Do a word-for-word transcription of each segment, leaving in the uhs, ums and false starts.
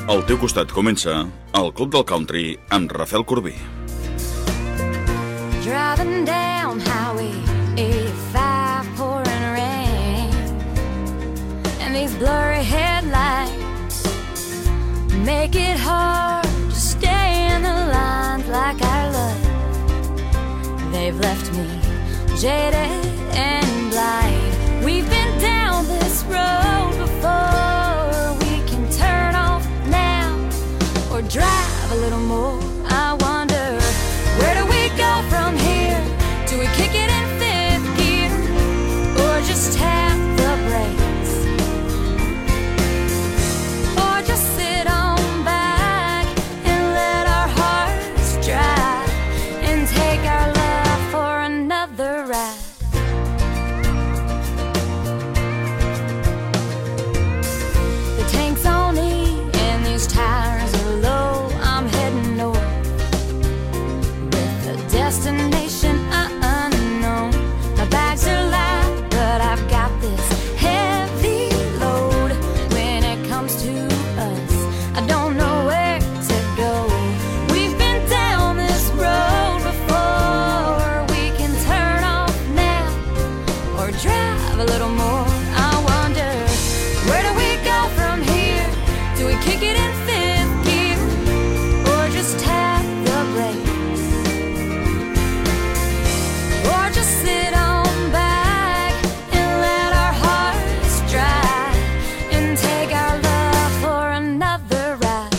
Al teu costat comença el Club del Country amb Rafael Corbí. Driving down Highway eighty-five, pouring rain, and these blurry headlights make it hard to stay in the lines like our love. They've left me jaded and blind. We've been down this road before. We can turn off now or drive a little more. I wonder, where do we go from here? Do we kick it in fifth gear or just tap the brakes? Or just sit on back and let our hearts dry and take our love for another ride? The tank's on E and these tires are low. I'm heading north, destination unknown. My bags are light, but I've got this heavy load. When it comes to us, I don't know where to go. We've been down this road before. We can turn off now or drive a little more. I wonder, where do we go from here? Do we kick it in fifth gear or just tap the brakes? Or just sit on back and let our hearts dry and take our love for another ride.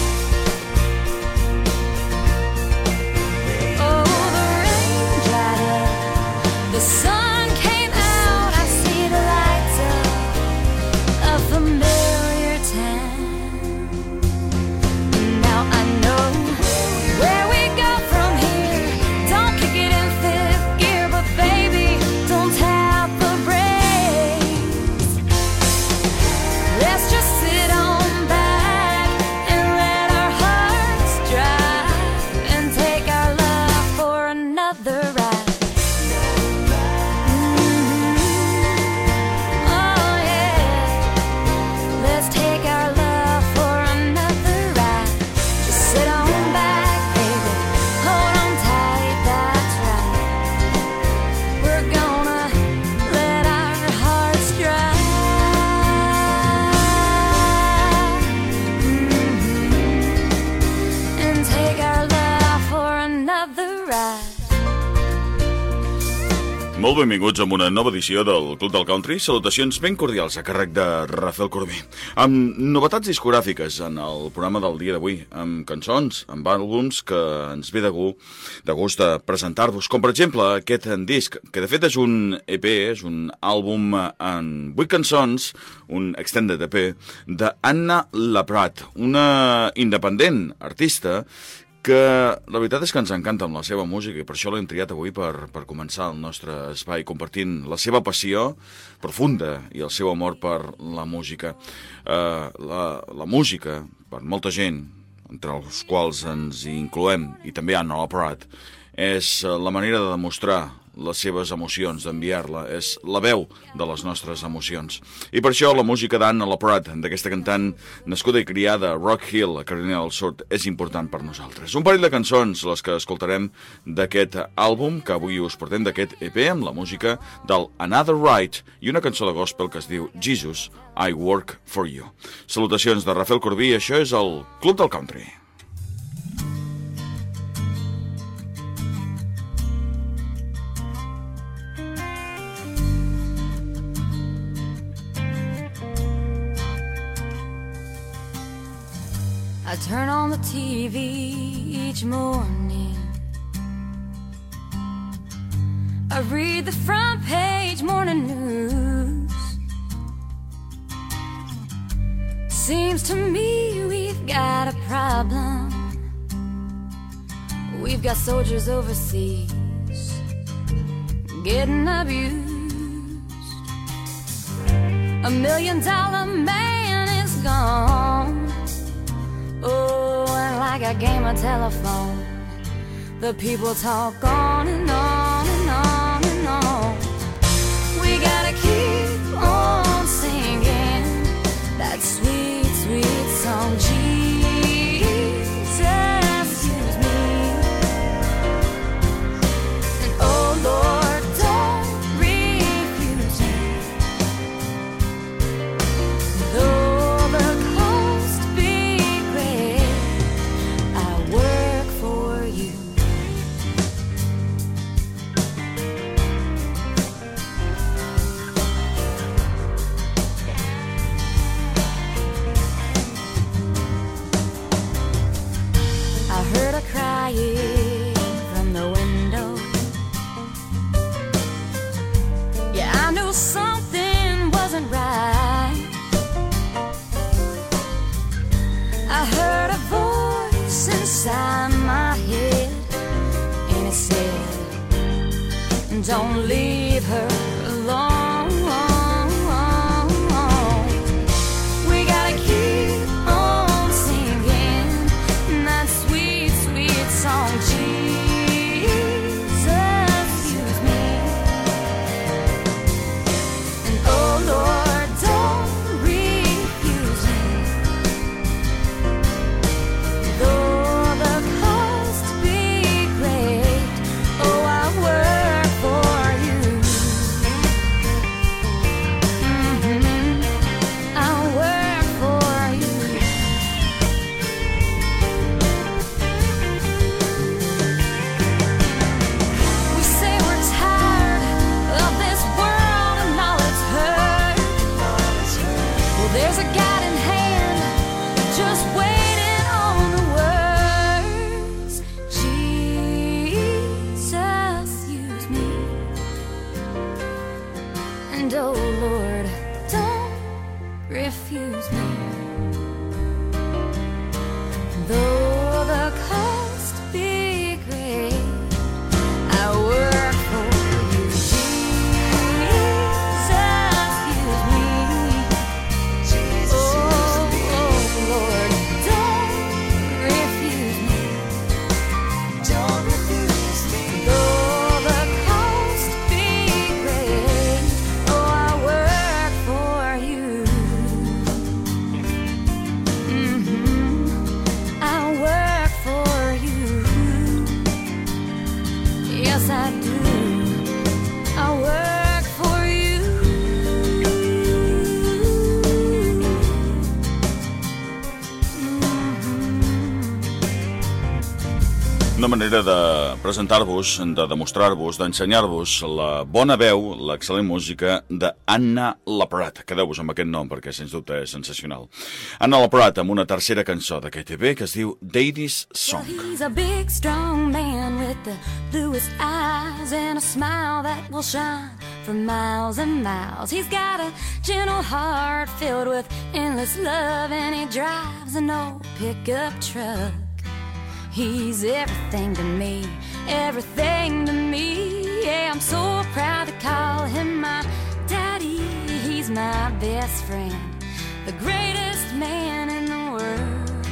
Oh, the rain dried up, the sun came out. I see the lights of a familiar town. Now I know where we go from here. Don't kick it in fifth gear, but baby, don't tap the brakes. Let's just sit on back and let our hearts dry and take our love for another ride. Mhm. Oh yeah, let's take our love for another ride. Just sit on back, baby, hold on tight, that's right. We're gonna let our hearts dry. Mhm. And take our love for another ride. Molt benvinguts a una nova edició del Club del Country. Salutacions ben cordials a càrrec de Rafael Corbí. Amb novetats discogràfiques en el programa del dia d'avui, amb cançons, amb àlbums que ens ve de gust, de gust de presentar-vos, com per exemple aquest disc, que de fet és un E P, és un àlbum en vuit cançons, un extended E P, d'Anna Laprat, una independent artista que la veritat és que ens encanta amb la seva música i per això l'hem triat avui per, per començar el nostre espai compartint la seva passió profunda i el seu amor per la música. Uh, la, la música, per molta gent, entre els quals ens hi incloem, i també Anna Laprat, és la manera de demostrar les seves emocions, d'enviar-la, és la veu de les nostres emocions. I per això la música d'Anna Laprat, d'aquesta cantant nascuda i criada a Rock Hill, a Carolina del Sud, és important per nosaltres. Un parell de cançons, les que escoltarem d'aquest àlbum, que avui us portem d'aquest E P, amb la música del Another Right, i una cançó de gospel que es diu Jesus, I Work For You. Salutacions de Rafael Corbí, això és el Club del Country. I turn on the T V each morning. I read the front page morning news. Seems to me we've got a problem. We've got soldiers overseas getting abused. A million dollar man is gone. Oh, and like a game of telephone, the people talk on and on and on and on. We gotta keep on singing that sweet, sweet song, Jesus. Don't leave her alone. We gotta keep on singing that sweet, sweet song. Jesus, use me. And oh Lord, don't refuse me. Though the cost be great, oh, I work for you. Mm-hmm. I work for you. We say we're tired of this world and all it's hurt. Well, there's a guiding hand just waiting on the words. Jesus, use me. And oh Lord, don't refuse me. Though the cost be great, I work for you. Jesus, use me. Oh, oh Lord, don't refuse me. Don't refuse me. Though the cost be great, oh, I work for you. Mhm. I work for you. Yes, I do. I work for you. Mhm. Una manera de presentar-vos, de demostrar-vos, d'ensenyar-vos la bona veu, l'excel·lent música d'Anna Laprat. Quedeu-vos amb aquest nom perquè, sens dubte, és sensacional. Anna Laprat amb una tercera cançó de Katy Perry que es diu Daddy's Well, Song. he's a big, strong man with the bluest eyes and a smile that will shine for miles and miles. He's got a gentle heart filled with endless love, and he drives an old pickup truck. He's everything to me, everything to me. Yeah, I'm so proud to call him my daddy. He's my best friend, the greatest man in the world.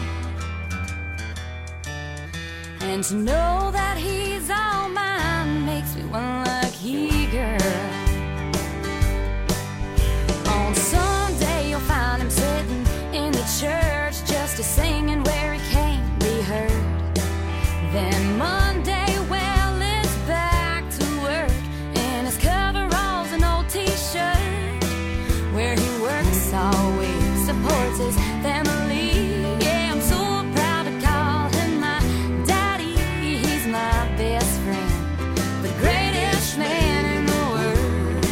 And to know that he's all mine makes me one lucky girl. On Sunday you'll find him sitting in the church just a singing where he can't be heard. Then Monday, well, it's back to work in his coveralls and old t-shirt, where he works all week, supports his family. Yeah, I'm so proud to call him my daddy. He's my best friend, the greatest man in the world.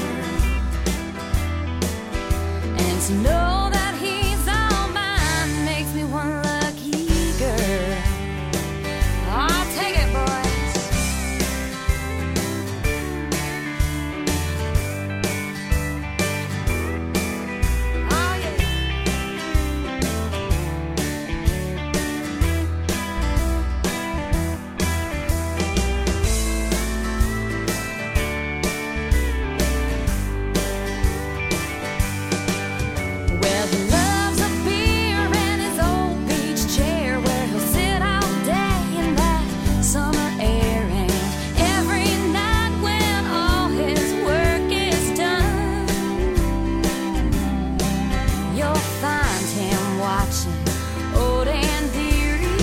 And to know that he's all mine makes me one lucky girl. I'll take it, boys. Oh, yeah. Well, he loves a beer and his old beach chair, where he'll sit all day in that summer air. And every night when all his work is done, you'll find him watching old Andy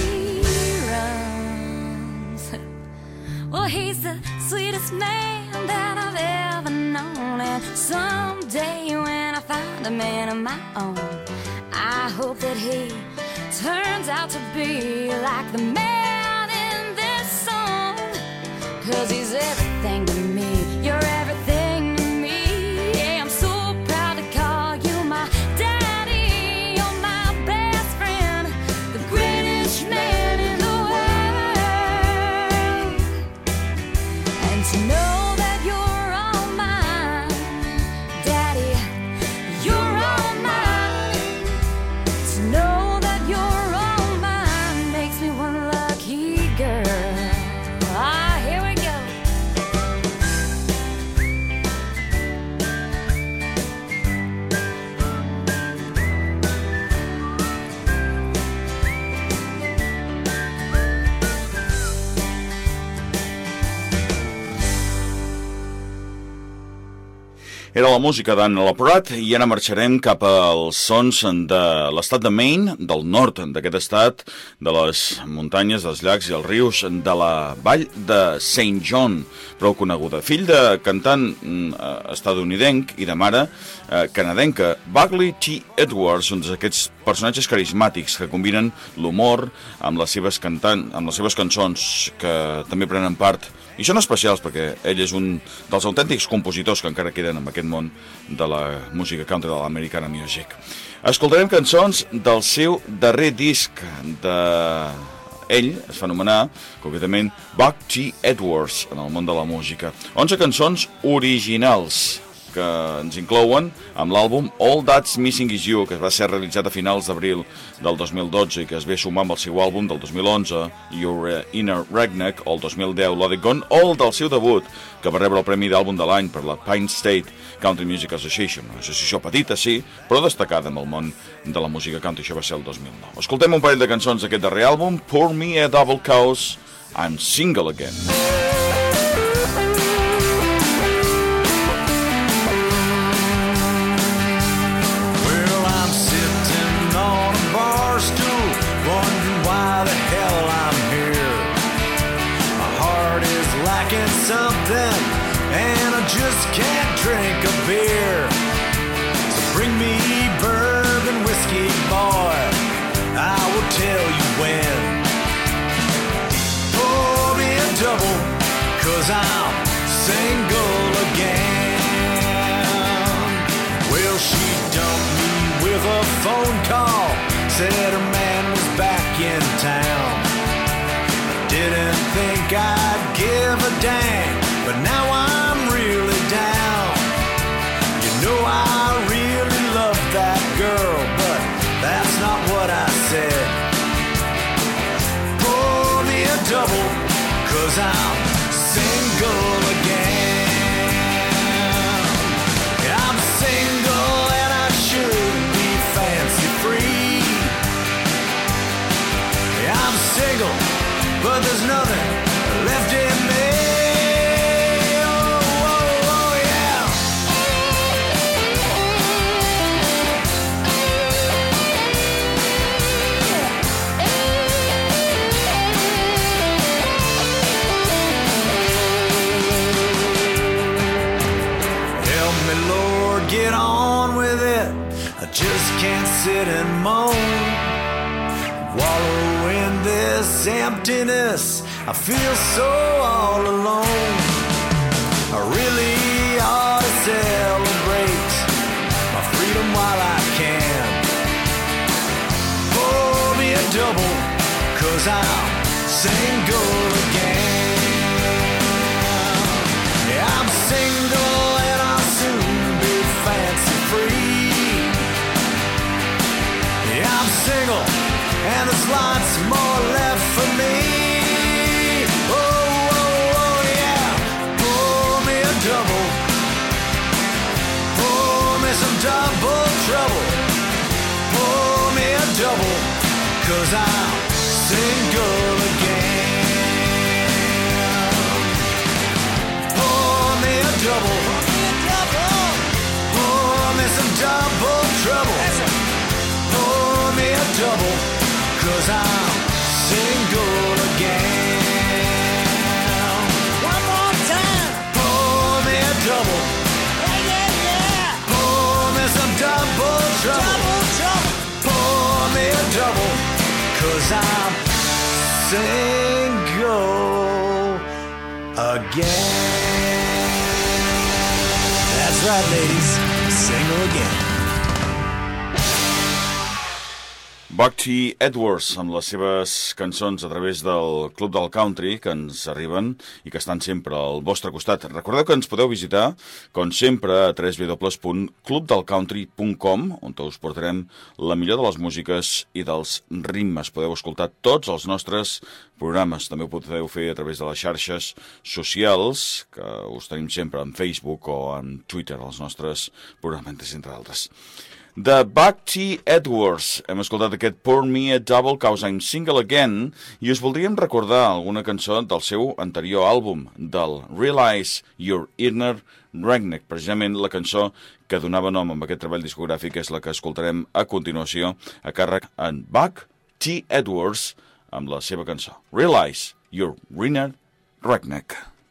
reruns. Well, he's the sweetest man that I've ever known, and someday when I find a man of my own, I hope that he turns out to be like the man in this song. 'Cause he's everything to me, you're everything to me. Yeah, I'm so proud to call you my daddy. You're my best friend, the greatest man in the world. And to know that you're all mine, daddy, you're all mine. To know that you're all mine makes me one lucky girl. Ah, here we go. Era la música d'Ann Laporat i ara marxarem cap als sons de l'estat de Maine, del nord d'aquest estat, de les muntanyes, dels llacs i els rius, de la vall de Saint John, prou coneguda. Fill de cantant estadounidenc i de mare eh, canadenca, Buckley T. Edwards, un d'aquests personatges carismàtics que combinen l'humor amb les seves cantant, amb les seves cançons, que també prenen part i són especials perquè ell és un dels autèntics compositors que encara queden en aquest món de la música country, de l'Americana Music. Escoltarem cançons del seu darrer disc de... Ell es fa anomenar, concretament, Buck T. Edwards, en el món de la música. onze cançons originals que ens inclouen amb l'àlbum All That's Missing Is You, que va ser realitzat a finals d'abril del dos mil dotze i que es ve sumar amb el seu àlbum del dos mil onze, Your Inner Redneck, o el dos mil deu, Let It Gone All, del seu debut, que va rebre el Premi d'Àlbum de l'any per la Pine State Country Music Association, una associació petita, sí, però destacada en el món de la música country. Això va ser el dos mil nou. Escoltem un parell de cançons d'aquest darrer àlbum, Pour Me a Double Cause, I'm Single Again. Something, and I just can't drink a beer. So bring me bourbon whiskey, boy, I will tell you when. Pour me a double, cause I'm single again. Well, she dumped me with a phone call, said her man was back in town. Didn't think I'd give a damn, but now I'm really down. You know I really love that girl, but that's not what I said. Pour me a double, cause I'm single again. I'm single and I should be fancy free. I'm single, but there's nothing left in me. Oh, oh, oh, yeah. Help me, Lord, get on with it. I just can't sit and moan, wallow in this emptiness. I feel so all alone. I really ought to celebrate my freedom while I can. Pour me a double, cause I'm single again. Yeah, I'm single and I'll soon be fancy free. Yeah, I'm single and there's lots more left for me. Double trouble, pour me a double, cause I'm single again. Pour me a double, pour me some double trouble, pour me a double, cause I'm single again. One more time, pour me a double. Some double trouble, double trouble. Pour me a double, cause I'm single again. That's right, ladies, single again. Buck T. Edwards, amb les seves cançons a través del Club del Country, que ens arriben i que estan sempre al vostre costat. Recordeu que ens podeu visitar, com sempre, a w w w punt club del country punt com, on us portarem la millor de les músiques i dels ritmes. Podeu escoltar tots els nostres programes. També ho podeu fer a través de les xarxes socials, que us tenim sempre en Facebook o en Twitter, els nostres programes, entre altres. De Buck T. Edwards. Hem escoltat aquest Pour Me a Double Cause I'm Single Again i us voldríem recordar alguna cançó del seu anterior àlbum, del Realize Your Inner Redneck. Precisament la cançó que donava nom amb aquest treball discogràfic és la que escoltarem a continuació a càrrec en Buck T. Edwards amb la seva cançó Realize Your Inner Redneck.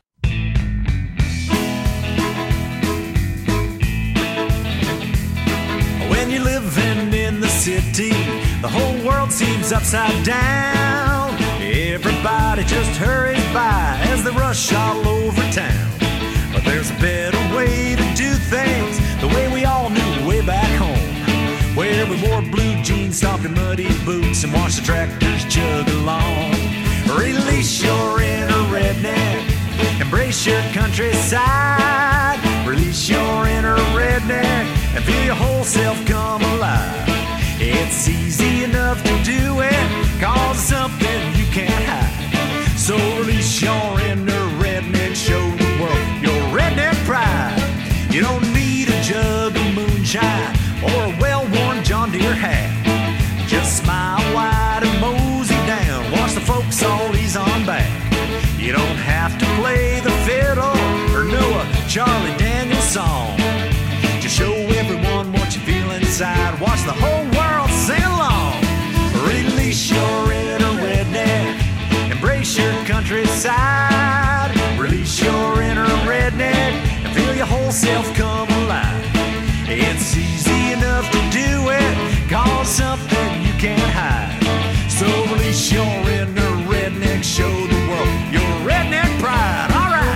When you're living in the city, the whole world seems upside down. Everybody just hurries by as they rush all over town. But there's a better way to do things, the way we all knew way back home, where we wore blue jeans, stomped in muddy boots, and watched the tractors jug along. Release your inner redneck, embrace your countryside. Release your inner redneck and feel your whole self come alive. It's easy enough to do it, cause it's something you can't hide. So release your inner redneck, show the world your redneck pride. You don't need a jug of moonshine or a well-worn John Deere hat. Just smile wide and mosey down, watch the folks all ease on back. You don't have to play the fiddle or know a Charlie Daniels song. Just show everyone what you feel inside, watch the whole world sing along. Release your inner redneck, embrace your countryside. Release your inner redneck and feel your whole self come alive. It's easy enough to do it, cause something you can't hide. So release your inner redneck, show the world your redneck pride. All right.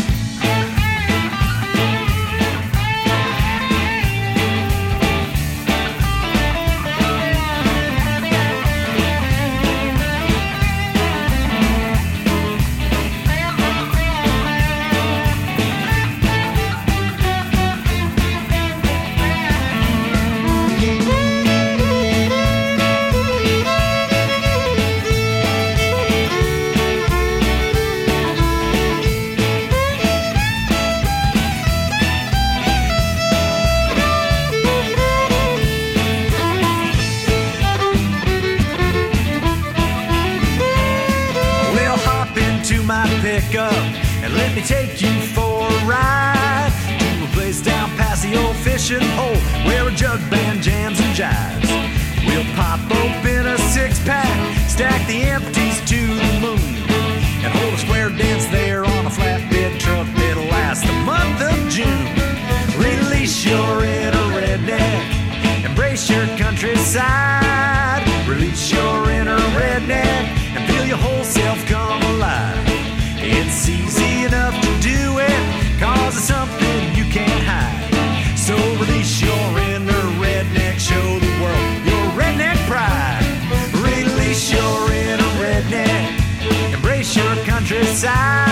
And let me take you for a ride to a place down past the old fishing hole where a jug band jams and jives. We'll pop open a six-pack, stack the empties to the moon, and hold a square dance there on a flatbed truck that'll last the month of June. Release your inner redneck, embrace your countryside. Release your inner redneck and feel your whole self come alive. It's easy enough to do it, cause it's something you can't hide. So release your inner redneck, show the world your redneck pride. Release your inner redneck, embrace your countryside.